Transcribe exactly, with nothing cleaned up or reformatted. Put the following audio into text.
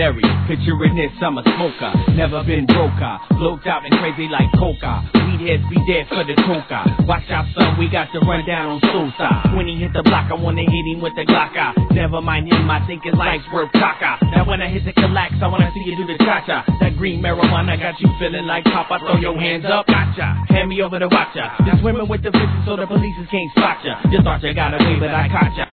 legendary. Picturing this, I'm a smoker, never been broker. Bloked out and crazy like coca. Weed heads be dead for the coca. Watch out, son, we got to run down on Sosa. When he hit the block, I wanna hit him with the Glocka. Never mind him, I think his life's worth caca. Now when I hit the collapse, I wanna see you do the cha-cha. That green marijuana got you feeling like Papa. Throw your hands up, gotcha. Hand me over the watcher. Just swimming with the fishes so the police can't spot ya. Just thought you got away, but I caught ya.